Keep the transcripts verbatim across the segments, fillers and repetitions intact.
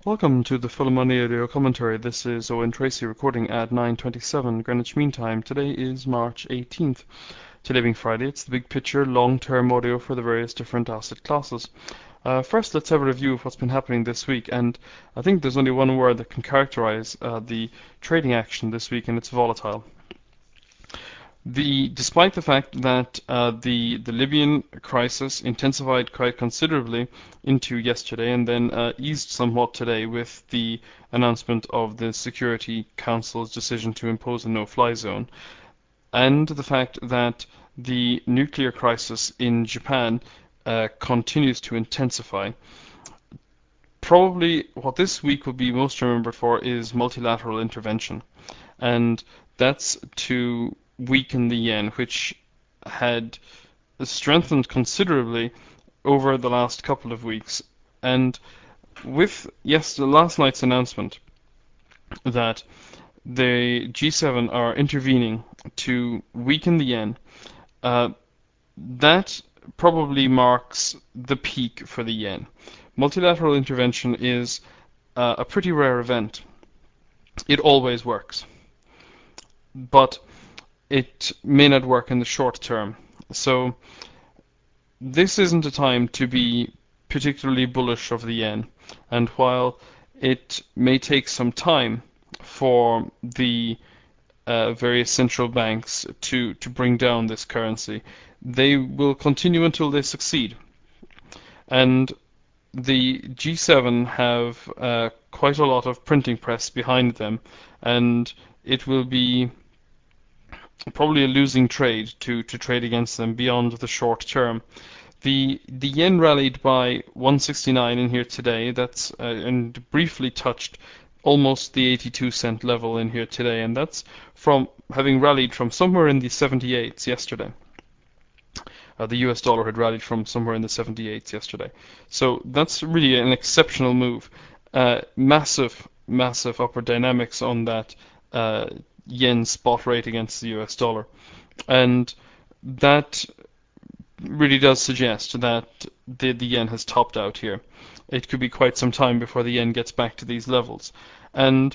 Welcome to the Full Money Audio Commentary. This is Owen Tracy recording at nine twenty-seven Greenwich Mean Time. Today is March eighteenth. Today being Friday, it's the big picture, long-term audio for the various different asset classes. Uh, first, let's have a review of what's been happening this week, and I think there's only one word that can characterize uh, the trading action this week, and it's volatile. The, despite the fact that uh, the the Libyan crisis intensified quite considerably into yesterday and then uh, eased somewhat today with the announcement of the Security Council's decision to impose a no-fly zone, and the fact that the nuclear crisis in Japan uh, continues to intensify, probably what this week will be most remembered for is multilateral intervention, and that's to weaken the yen, which had strengthened considerably over the last couple of weeks. And with yes, the last night's announcement that the G seven are intervening to weaken the yen, uh, that probably marks the peak for the yen. Multilateral intervention is uh, a pretty rare event. It always works, but it may not work in the short term. So this isn't a time to be particularly bullish of the yen. And while it may take some time for the uh, various central banks to, to bring down this currency, they will continue until they succeed. And the G seven have uh, quite a lot of printing press behind them, and it will be probably a losing trade to, to trade against them beyond the short term. The the yen rallied by one sixty-nine in here today. That's uh, and briefly touched almost the eighty-two cent level in here today, and that's from having rallied from somewhere in the seventy-eights yesterday. Uh, the U S dollar had rallied from somewhere in the seventy-eights yesterday. So that's really an exceptional move. Uh, massive, massive upward dynamics on that uh, yen spot rate against the U S dollar. And that really does suggest that the, the yen has topped out here. It could be quite some time before the yen gets back to these levels. And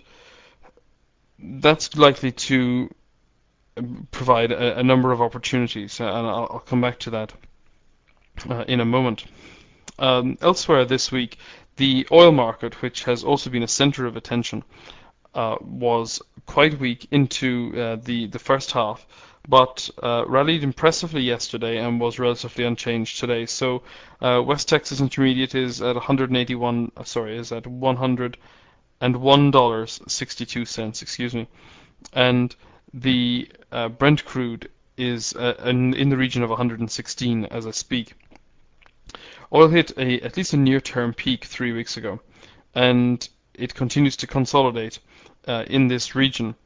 that's likely to provide a, a number of opportunities, and I'll, I'll come back to that uh, in a moment. Um, elsewhere this week, the oil market, which has also been a center of attention, uh, was quite weak into uh, the, the first half, but uh, rallied impressively yesterday and was relatively unchanged today. So uh, West Texas Intermediate is at one hundred eighty-one, uh, sorry, is at one hundred one dollars and sixty-two cents, excuse me, and the uh, Brent crude is uh, in, in the region of one hundred sixteen as I speak. Oil hit a at least a near-term peak three weeks ago, and it continues to consolidate uh, in this region.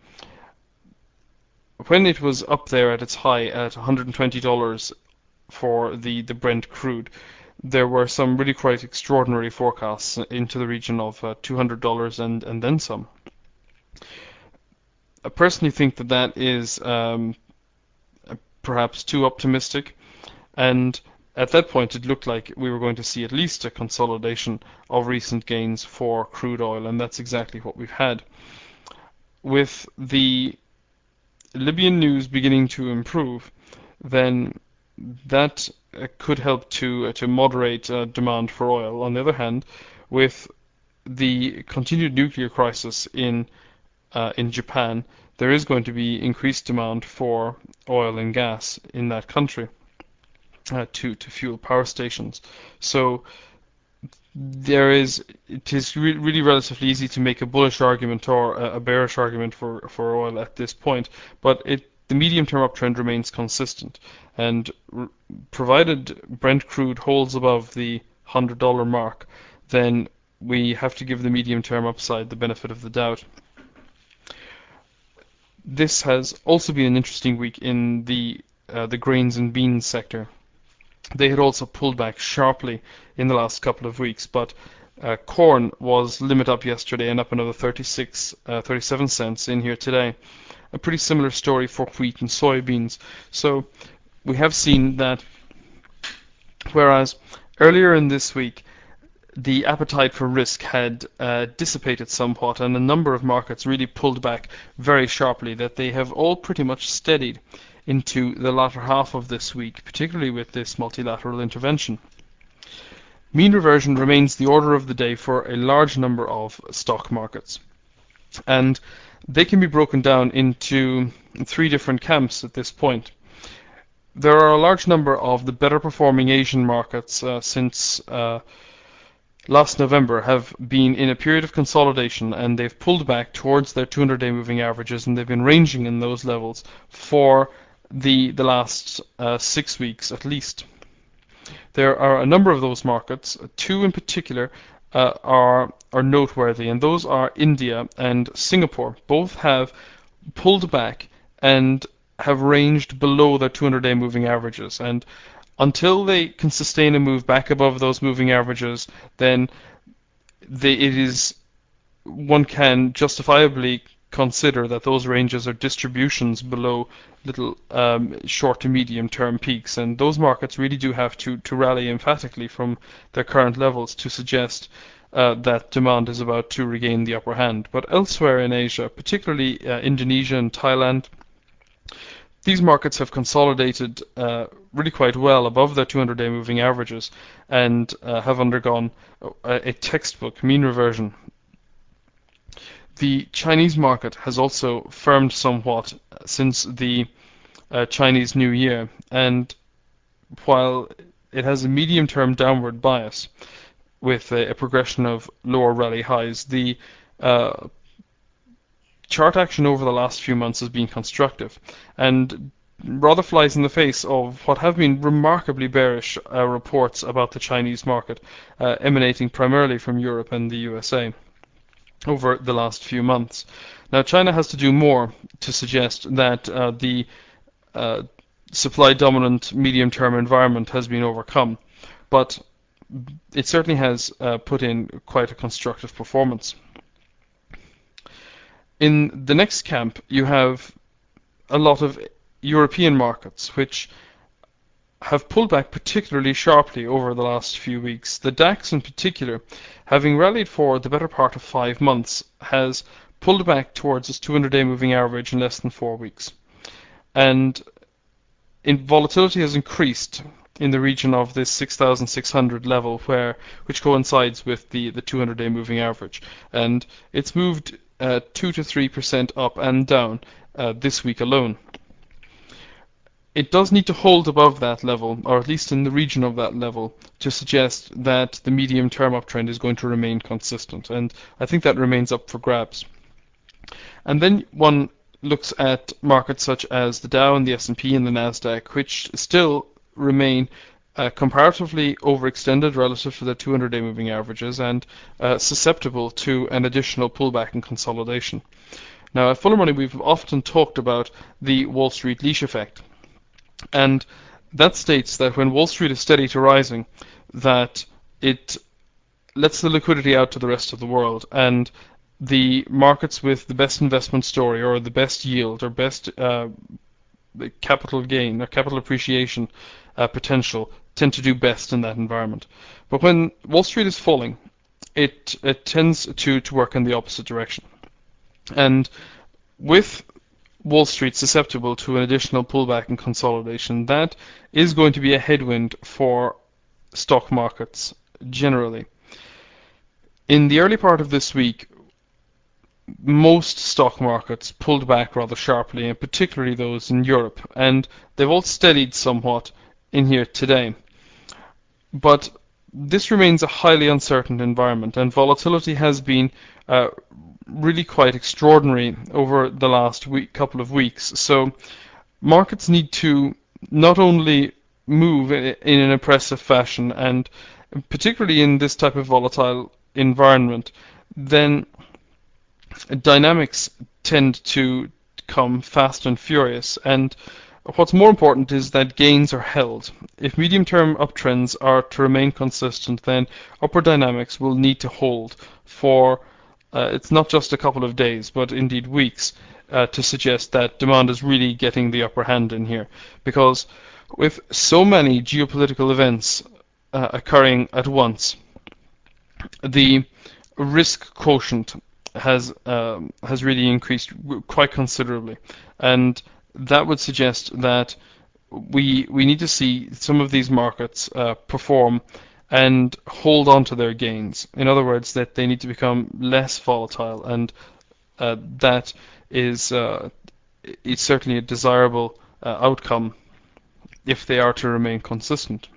When it was up there at its high at one hundred twenty dollars for the, the Brent crude, there were some really quite extraordinary forecasts into the region of uh, two hundred dollars and, and then some. I personally think that that is um, perhaps too optimistic, and at that point it looked like we were going to see at least a consolidation of recent gains for crude oil, and that's exactly what we've had. With the Libyan news beginning to improve, then that uh, could help to uh, to moderate uh, demand for oil. On the other hand, with the continued nuclear crisis in uh, in Japan, there is going to be increased demand for oil and gas in that country uh, to to fuel power stations. So there is it is re- really relatively easy to make a bullish argument or a, a bearish argument for, for oil at this point, but it the medium-term uptrend remains consistent, and r- provided Brent crude holds above the one hundred dollar mark, then we have to give the medium-term upside the benefit of the doubt. This has also been an interesting week in the uh, the grains and beans sector. They had also pulled back sharply in the last couple of weeks, but uh, corn was limit up yesterday and up another thirty-six, uh, thirty-seven cents in here today. A pretty similar story for wheat and soybeans. So we have seen that whereas earlier in this week the appetite for risk had uh, dissipated somewhat, and a number of markets really pulled back very sharply, that they have all pretty much steadied into the latter half of this week, particularly with this multilateral intervention. Mean reversion remains the order of the day for a large number of stock markets, and they can be broken down into three different camps at this point. There are a large number of the better performing Asian markets uh, since uh, last November have been in a period of consolidation, and they've pulled back towards their two hundred day moving averages, and they've been ranging in those levels for the the last uh, six weeks at least. There are a number of those markets, two in particular uh, are are noteworthy, and those are India and Singapore. Both have pulled back and have ranged below their two hundred day moving averages, and until they can sustain a move back above those moving averages, then they, it is one can justifiably consider that those ranges are distributions below little um, short to medium term peaks, and those markets really do have to, to rally emphatically from their current levels to suggest uh, that demand is about to regain the upper hand. But elsewhere in Asia, particularly uh, Indonesia and Thailand, these markets have consolidated uh, really quite well above their two hundred day moving averages, and uh, have undergone a, a textbook mean reversion. The Chinese market has also firmed somewhat since the uh, Chinese New Year, and while it has a medium-term downward bias with a, a progression of lower rally highs, the uh, chart action over the last few months has been constructive, and rather flies in the face of what have been remarkably bearish uh, reports about the Chinese market, uh, emanating primarily from Europe and the U S A over the last few months. Now, China has to do more to suggest that uh, the uh, supply-dominant medium-term environment has been overcome, but it certainly has uh, put in quite a constructive performance. In the next camp, you have a lot of European markets, which have pulled back particularly sharply over the last few weeks. The DAX in particular, having rallied for the better part of five months, has pulled back towards its two hundred day moving average in less than four weeks. And in volatility has increased in the region of this six thousand six hundred level, where which coincides with the, the two hundred day moving average. And it's moved uh, two to three percent up and down uh, this week alone. It does need to hold above that level, or at least in the region of that level, to suggest that the medium-term uptrend is going to remain consistent, and I think that remains up for grabs. And then one looks at markets such as the Dow and the S and P and the Nasdaq, which still remain uh, comparatively overextended relative to their two hundred day moving averages, and uh, susceptible to an additional pullback and consolidation. Now, at Fuller Money, we've often talked about the Wall Street leash effect. And that states that when Wall Street is steady to rising, that it lets the liquidity out to the rest of the world, and the markets with the best investment story, or the best yield, or best uh, capital gain or capital appreciation uh, potential tend to do best in that environment. But when Wall Street is falling, it it tends to, to work in the opposite direction. And with Wall Street susceptible to an additional pullback and consolidation, that is going to be a headwind for stock markets generally. In the early part of this week, most stock markets pulled back rather sharply, and particularly those in Europe, and they've all steadied somewhat in here today. But this remains a highly uncertain environment, and volatility has been uh, really quite extraordinary over the last week, couple of weeks. So markets need to not only move in an impressive fashion, and particularly in this type of volatile environment, then dynamics tend to come fast and furious. And what's more important is that gains are held. If medium-term uptrends are to remain consistent, then upward dynamics will need to hold for Uh, it's not just a couple of days, but indeed weeks, uh, to suggest that demand is really getting the upper hand in here. Because with so many geopolitical events uh, occurring at once, the risk quotient has um, has really increased quite considerably, and that would suggest that we we need to see some of these markets uh, perform and hold on to their gains. In other words, that they need to become less volatile, and uh, that is uh, is certainly a desirable uh, outcome if they are to remain consistent.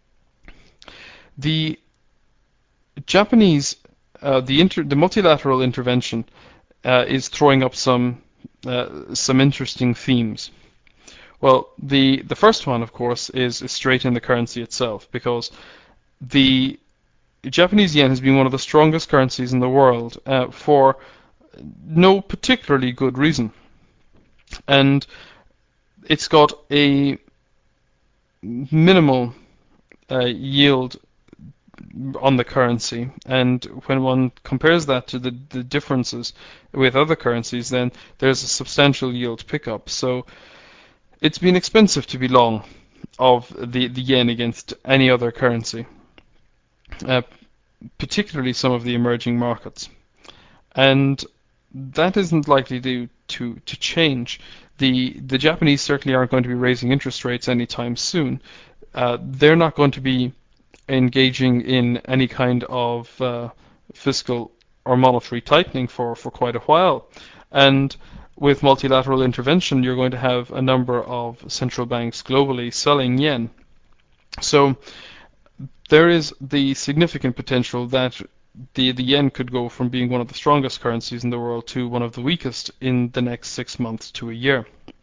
The Japanese, uh, the inter the multilateral intervention uh, is throwing up some uh, some interesting themes. Well, the the first one, of course, is, is straight in the currency itself, because the Japanese yen has been one of the strongest currencies in the world uh, for no particularly good reason, and it's got a minimal uh, yield on the currency, and when one compares that to the, the differences with other currencies, then there's a substantial yield pickup. So it's been expensive to be long of the, the yen against any other currency, uh, particularly some of the emerging markets. And that isn't likely to, to, to change. The, the Japanese certainly aren't going to be raising interest rates anytime soon. Uh, they're not going to be engaging in any kind of uh, fiscal or monetary tightening for, for quite a while. And with multilateral intervention, you're going to have a number of central banks globally selling yen. So there is the significant potential that the, the yen could go from being one of the strongest currencies in the world to one of the weakest in the next six months to a year.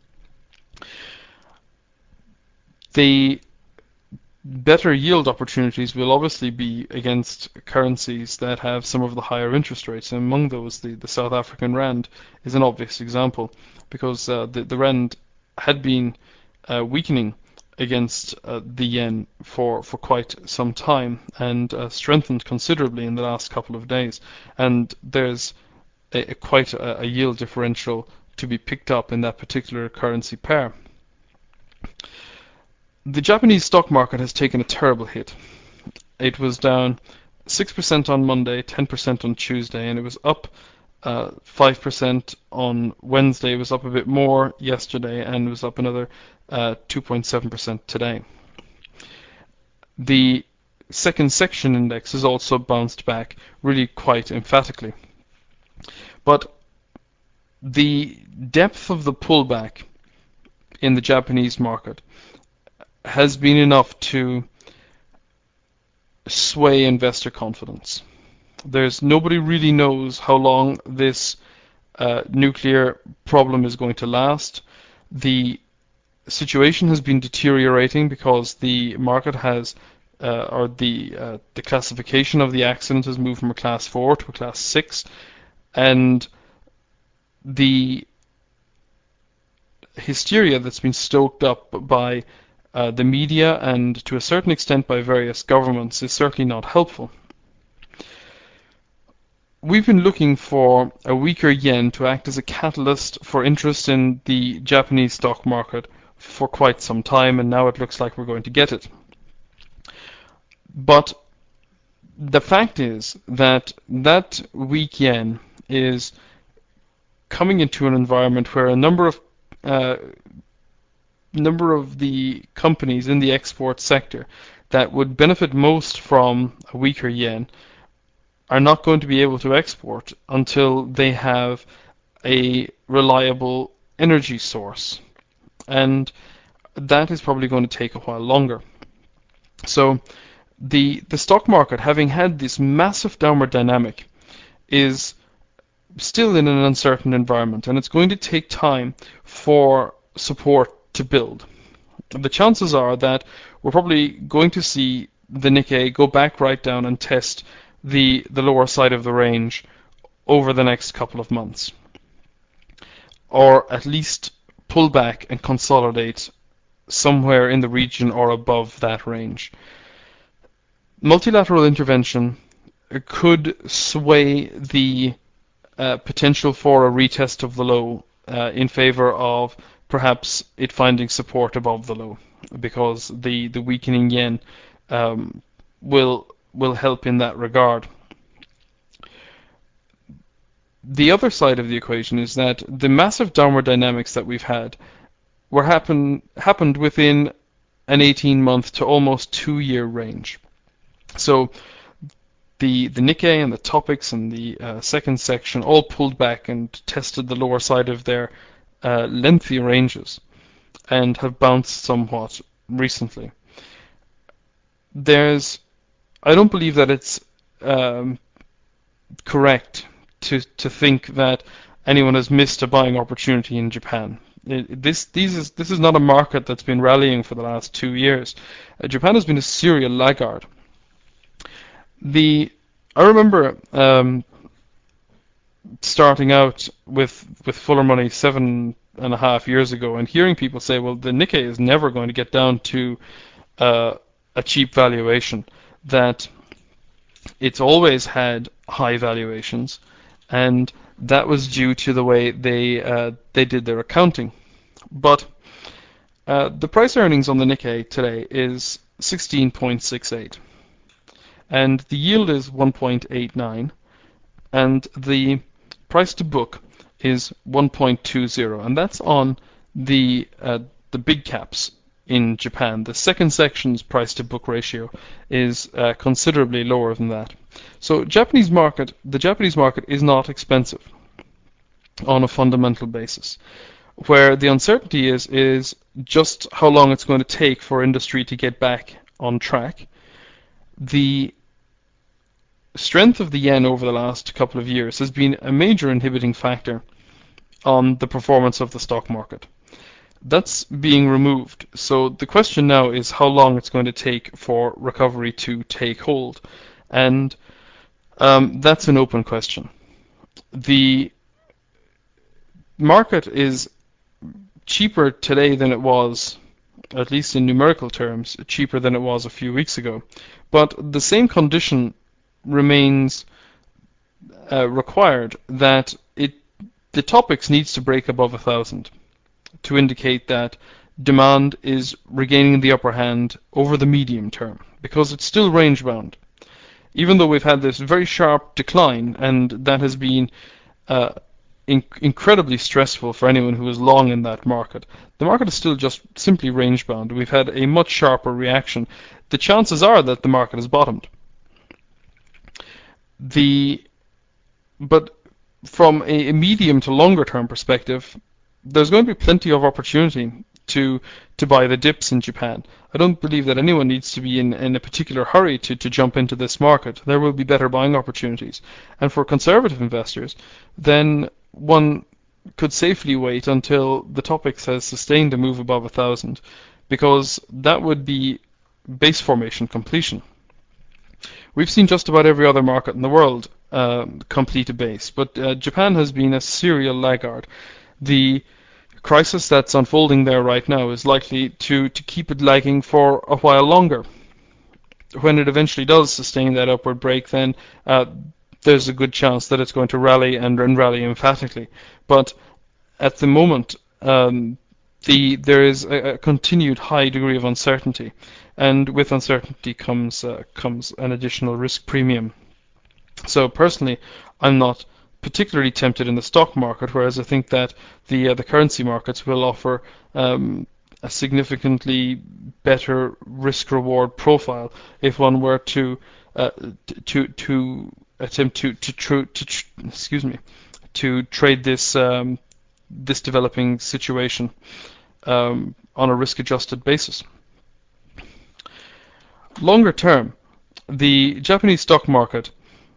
The better yield opportunities will obviously be against currencies that have some of the higher interest rates. And among those, the, the South African rand is an obvious example, because uh, the, the rand had been uh, weakening against uh, the yen for, for quite some time, and uh, strengthened considerably in the last couple of days. And there's a, a quite a, a yield differential to be picked up in that particular currency pair. The Japanese stock market has taken a terrible hit. It was down six percent on Monday, ten percent on Tuesday, and it was up uh, five percent on Wednesday. It was up a bit more yesterday, and it was up another uh, two point seven percent today. The second section index has also bounced back really quite emphatically. But the depth of the pullback in the Japanese market has been enough to sway investor confidence. There's nobody really knows how long this uh, nuclear problem is going to last. The situation has been deteriorating because the market has, uh, or the uh, the classification of the accident has moved from a class four to a class six, and the hysteria that's been stoked up by Uh, the media and to a certain extent by various governments is certainly not helpful. We've been looking for a weaker yen to act as a catalyst for interest in the Japanese stock market for quite some time, and now it looks like we're going to get it. But the fact is that that weak yen is coming into an environment where a number of uh, number of the companies in the export sector that would benefit most from a weaker yen are not going to be able to export until they have a reliable energy source. And that is probably going to take a while longer. So the the stock market, having had this massive downward dynamic, is still in an uncertain environment, and it's going to take time for support to build. The chances are that we're probably going to see the Nikkei go back right down and test the the lower side of the range over the next couple of months, or at least pull back and consolidate somewhere in the region or above that range. Multilateral intervention could sway the uh, potential for a retest of the low uh, in favor of perhaps it finding support above the low, because the, the weakening yen um, will will help in that regard. the other side of the equation is that the massive downward dynamics that we've had were happen happened within an eighteen month to almost two year range. So the the Nikkei and the Topix and the uh, second section all pulled back and tested the lower side of their uh, lengthy ranges and have bounced somewhat recently. There's, I don't believe that it's um, correct to to think that anyone has missed a buying opportunity in Japan. It, this these is this is not a market that's been rallying for the last two years. Uh, Japan has been a serial laggard. The I remember um, starting out with with Fuller Money seven and a half years ago, and hearing people say, "Well, the Nikkei is never going to get down to uh, a cheap valuation." That it's always had high valuations, and that was due to the way they uh, they did their accounting. But uh, the price earnings on the Nikkei today is sixteen point six eight, and the yield is one point eight nine, and the price to book is one point two zero, and that's on the uh, the big caps in Japan. The second section's price to book ratio is uh, considerably lower than that. So Japanese market, the Japanese market is not expensive on a fundamental basis. Where the uncertainty is is just how long it's going to take for industry to get back on track. The strength of the yen over the last couple of years has been a major inhibiting factor on the performance of the stock market. That's being removed. So the question now is how long it's going to take for recovery to take hold. And um, that's an open question. The market is cheaper today than it was, at least in numerical terms, cheaper than it was a few weeks ago. But the same condition remains uh, required, that it the Topix needs to break above a thousand to indicate that demand is regaining the upper hand over the medium term, because it's still range bound. Even though we've had this very sharp decline, and that has been uh, in- incredibly stressful for anyone who is long in that market, the market is still just simply range bound. We've had a much sharper reaction. The chances are that the market has bottomed. The but from a, a medium to longer term perspective, there's going to be plenty of opportunity to to buy the dips in Japan. I don't believe that anyone needs to be in, in a particular hurry to, to jump into this market. There will be better buying opportunities. And for conservative investors, then one could safely wait until the Topix has sustained a move above a thousand, because that would be base formation completion. We've seen just about every other market in the world uh, complete a base, but uh, Japan has been a serial laggard. The crisis that's unfolding there right now is likely to, to keep it lagging for a while longer. When it eventually does sustain that upward break, then uh, there's a good chance that it's going to rally and, and rally emphatically. But at the moment, um, the there is a, a continued high degree of uncertainty, and with uncertainty comes uh, comes an additional risk premium. So personally, I'm not particularly tempted in the stock market, whereas I think that the uh, the currency markets will offer um, a significantly better risk-reward profile if one were to uh, to to attempt to to, to, to, to excuse me to trade this um, this developing situation um, on a risk-adjusted basis. Longer term, the Japanese stock market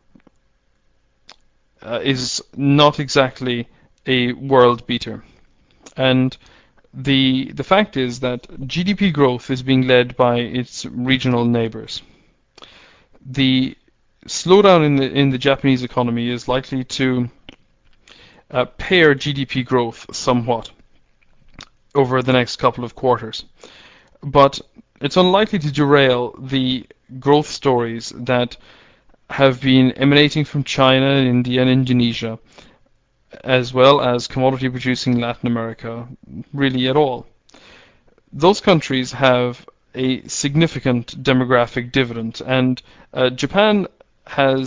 uh, is not exactly a world beater, and the the fact is that G D P growth is being led by its regional neighbors. The slowdown in the in the Japanese economy is likely to uh, pair G D P growth somewhat over the next couple of quarters, but it's unlikely to derail the growth stories that have been emanating from China, India, and Indonesia, as well as commodity producing Latin America, really at all. Those countries have a significant demographic dividend, and uh, Japan has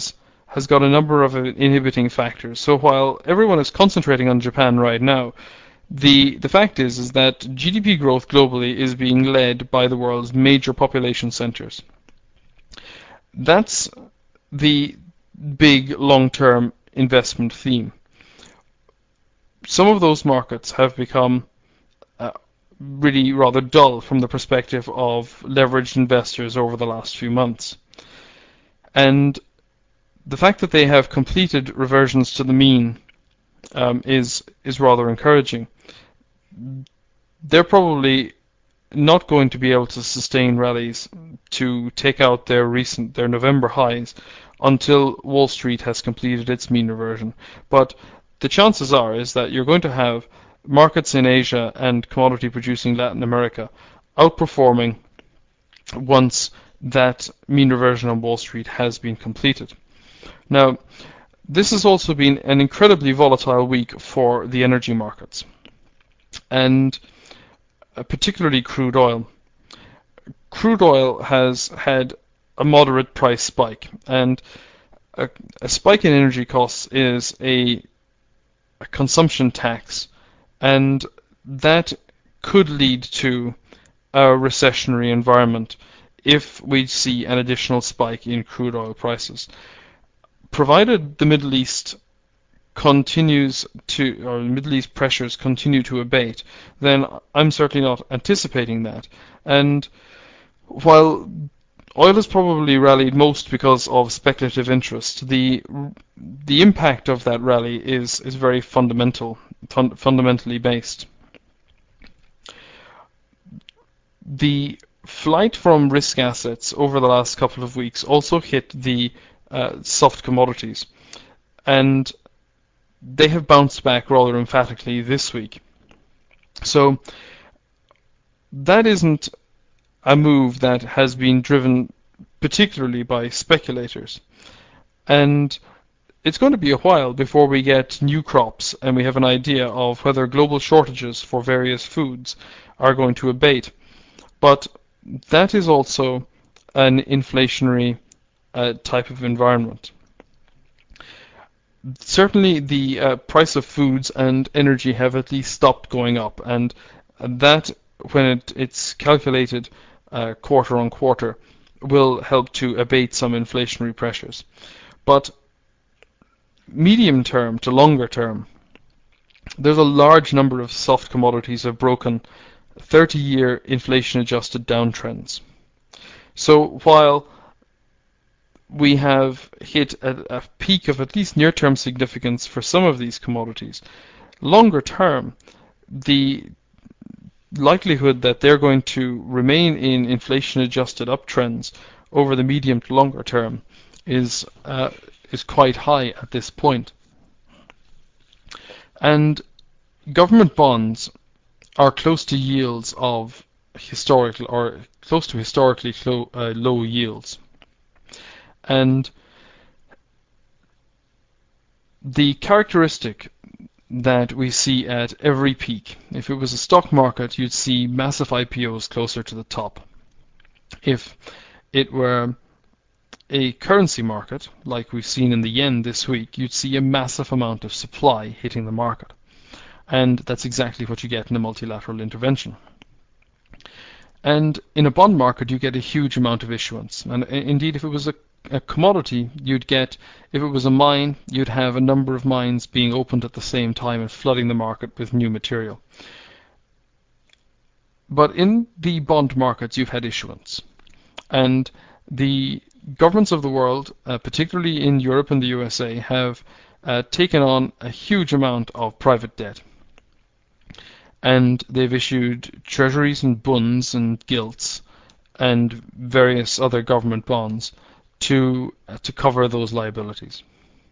has got a number of inhibiting factors. So while everyone is concentrating on Japan right now, the the fact is is that G D P growth globally is being led by the world's major population centers. That's the big long-term investment theme. Some of those markets have become uh, really rather dull from the perspective of leveraged investors over the last few months. And the fact that they have completed reversions to the mean um, is is rather encouraging. They're probably not going to be able to sustain rallies to take out their recent their November highs until Wall Street has completed its mean reversion. But the chances are is that you're going to have markets in Asia and commodity producing Latin America outperforming once that mean reversion on Wall Street has been completed. Now, this has also been an incredibly volatile week for the energy markets, and uh, particularly crude oil. Crude oil has had a moderate price spike, and a, a spike in energy costs is a, a consumption tax, and that could lead to a recessionary environment if we see an additional spike in crude oil prices. Provided the Middle East continues to, or the Middle East pressures continue to abate, then I'm certainly not anticipating that. And while oil has probably rallied most because of speculative interest, the the impact of that rally is is very fundamental, fun, fundamentally based. The flight from risk assets over the last couple of weeks also hit the uh, soft commodities, and they have bounced back rather emphatically this week. So that isn't a move that has been driven particularly by speculators, and it's going to be a while before we get new crops and we have an idea of whether global shortages for various foods are going to abate. But that is also an inflationary uh, type of environment. Certainly the uh, price of foods and energy have at least stopped going up, and that, when it, it's calculated uh, quarter on quarter, will help to abate some inflationary pressures. But medium term to longer term, there's a large number of soft commodities have broken thirty-year inflation-adjusted downtrends. So while we have hit a, a peak of at least near-term significance for some of these commodities, longer term, the likelihood that they're going to remain in inflation-adjusted uptrends over the medium to longer term is uh, is quite high at this point. And government bonds are close to yields of historical or close to historically low, uh, low yields. And the characteristic that we see at every peak, if it was a stock market, you'd see massive I P Os closer to the top. If it were a currency market, like we've seen in the yen this week, you'd see a massive amount of supply hitting the market. And that's exactly what you get in a multilateral intervention. And in a bond market, you get a huge amount of issuance. And indeed, if it was a, a commodity, you'd get, if it was a mine, you'd have a number of mines being opened at the same time and flooding the market with new material. But in the bond markets, you've had issuance. And the governments of the world, uh, particularly in Europe and the U S A, have uh, taken on a huge amount of private debt. And they've issued treasuries and bunds and gilts and various other government bonds to uh, to cover those liabilities.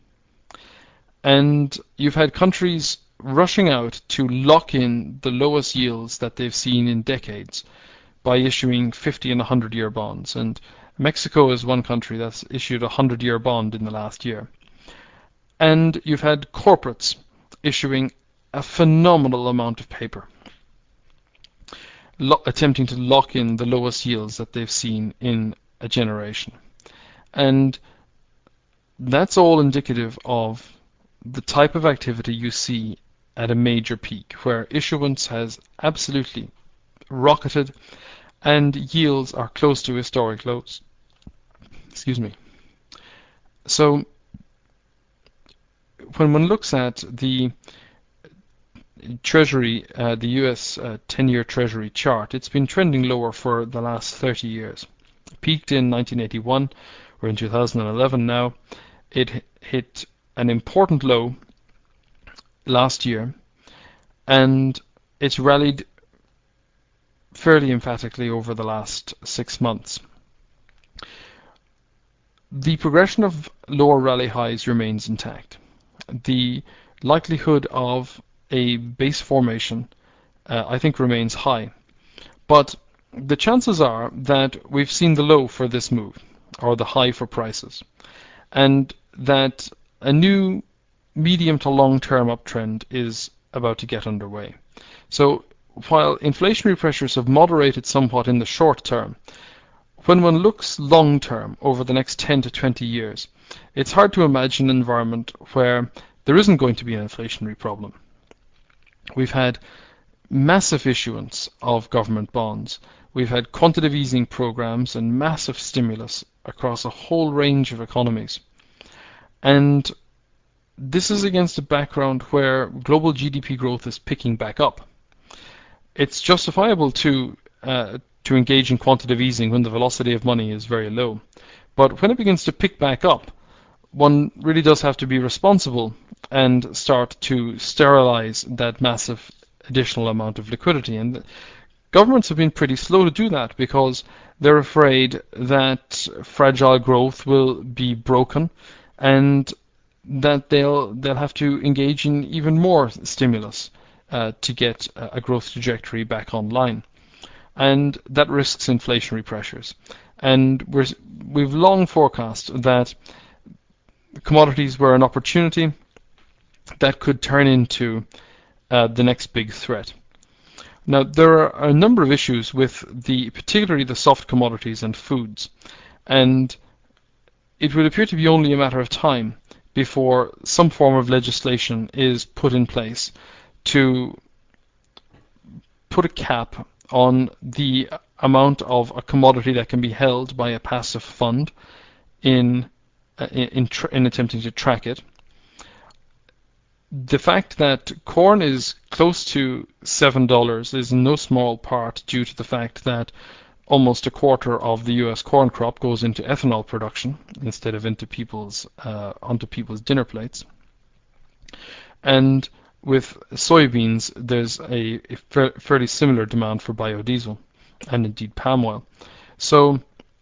And you've had countries rushing out to lock in the lowest yields that they've seen in decades by issuing fifty and one hundred year bonds. And Mexico is one country that's issued a one hundred year bond in the last year. And you've had corporates issuing a phenomenal amount of paper, lo- attempting to lock in the lowest yields that they've seen in a generation. And That's all indicative of the type of activity you see at a major peak, where issuance has absolutely rocketed and yields are close to historic lows. Excuse me. So when one looks at the Treasury, uh, the U S uh, ten-year Treasury chart, it's been trending lower for the last thirty years. It peaked in nineteen eighty-one. We're in two thousand eleven now. It hit an important low last year, and it's rallied fairly emphatically over the last six months. The progression of lower rally highs remains intact. The likelihood of a base formation, uh, I think, remains high. But the chances are that we've seen the low for this move, or the high for prices, and that a new medium to long-term uptrend is about to get underway. So while inflationary pressures have moderated somewhat in the short term, when one looks long-term over the next ten to twenty years, it's hard to imagine an environment where there isn't going to be an inflationary problem. We've had massive issuance of government bonds. We've had quantitative easing programs and massive stimulus across a whole range of economies. And this is against a background where global G D P growth is picking back up. It's justifiable to uh, to engage in quantitative easing when the velocity of money is very low. But when it begins to pick back up, one really does have to be responsible and start to sterilize that massive additional amount of liquidity. And governments have been pretty slow to do that because they're afraid that fragile growth will be broken and that they'll they'll have to engage in even more stimulus uh, to get a growth trajectory back online, and that risks inflationary pressures. And we're, we've long forecast that commodities were an opportunity that could turn into uh, the next big threat. Now, there are a number of issues with the, particularly the soft commodities and foods, and it would appear to be only a matter of time before some form of legislation is put in place to put a cap on the amount of a commodity that can be held by a passive fund in uh, in, in, tr- in attempting to track it. The fact that corn is close to seven dollars is in no small part due to the fact that almost a quarter of the U S corn crop goes into ethanol production instead of into people's uh, onto people's dinner plates. And with soybeans, there's a, a fa- fairly similar demand for biodiesel and indeed palm oil. So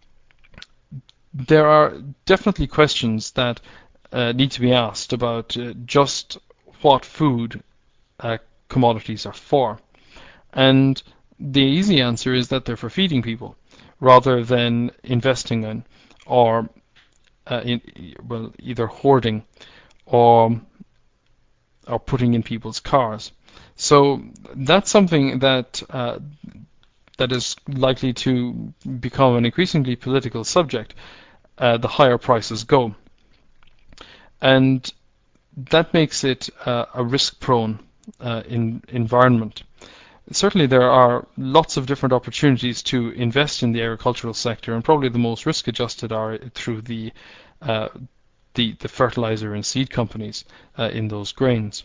there are definitely questions that uh, need to be asked about uh, just what food uh, commodities are for. And the easy answer is that they're for feeding people rather than investing in or uh, in, well, either hoarding or or putting in people's cars. So that's something that uh, that is likely to become an increasingly political subject uh, the higher prices go. And that makes it uh, a risk-prone uh, in environment. Certainly there are lots of different opportunities to invest in the agricultural sector, and probably the most risk-adjusted are through the uh, the, the fertilizer and seed companies uh, in those grains.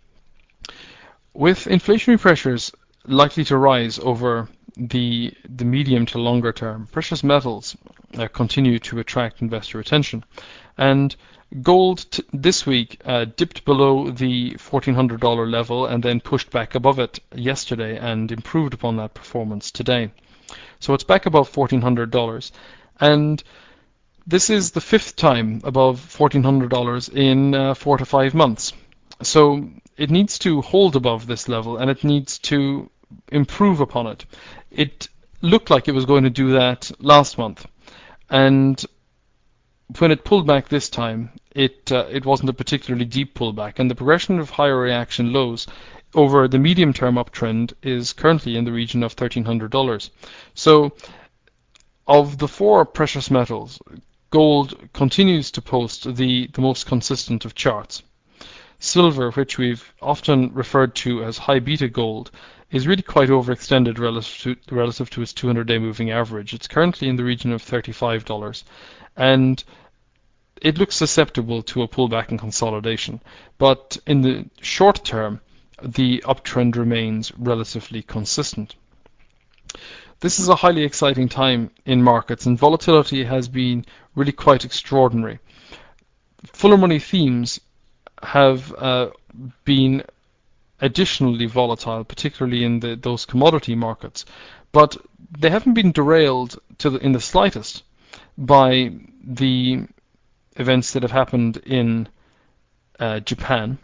With inflationary pressures likely to rise over the the medium to longer term, precious metals uh, continue to attract investor attention, and gold t- this week uh, dipped below the fourteen hundred dollars level and then pushed back above it yesterday and improved upon that performance today. So it's back above fourteen hundred dollars, and this is the fifth time above fourteen hundred dollars in uh, four to five months. So it needs to hold above this level, and it needs to improve upon it. It looked like it was going to do that last month, and when it pulled back this time, it uh, it wasn't a particularly deep pullback, and the progression of higher reaction lows over the medium-term uptrend is currently in the region of thirteen hundred dollars. So of the four precious metals, gold continues to post the, the most consistent of charts. Silver, which we've often referred to as high beta gold, is really quite overextended relative to, relative to its two hundred day moving average. It's currently in the region of thirty-five dollars, and it looks susceptible to a pullback and consolidation. But in the short term, the uptrend remains relatively consistent. This is a highly exciting time in markets, and volatility has been really quite extraordinary. Fuller money themes have uh, been additionally volatile, particularly in the, those commodity markets, but they haven't been derailed to the, in the slightest by the events that have happened in uh, Japan.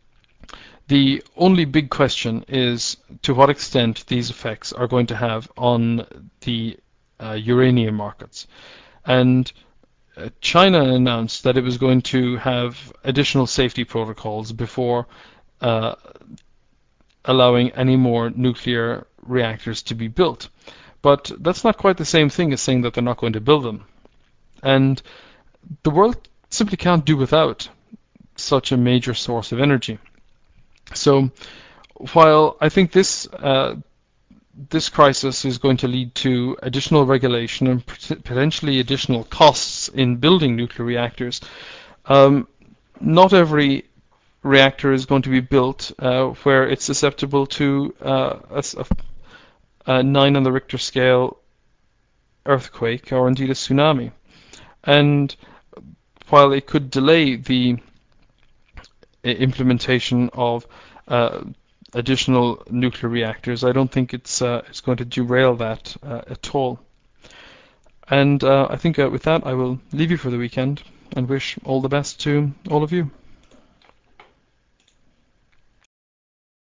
The only big question is to what extent these effects are going to have on the uh, uranium markets. And uh, China announced that it was going to have additional safety protocols before uh, allowing any more nuclear reactors to be built. But that's not quite the same thing as saying that they're not going to build them. And the world simply can't do without such a major source of energy. So while I think this uh, this crisis is going to lead to additional regulation and potentially additional costs in building nuclear reactors, um, not every reactor is going to be built uh, where it's susceptible to uh, a, a nine on the Richter scale earthquake or indeed a tsunami. And while it could delay the implementation of uh, additional nuclear reactors, I don't think it's uh, it's going to derail that uh, at all. And uh, I think uh, with that I will leave you for the weekend and wish all the best to all of you.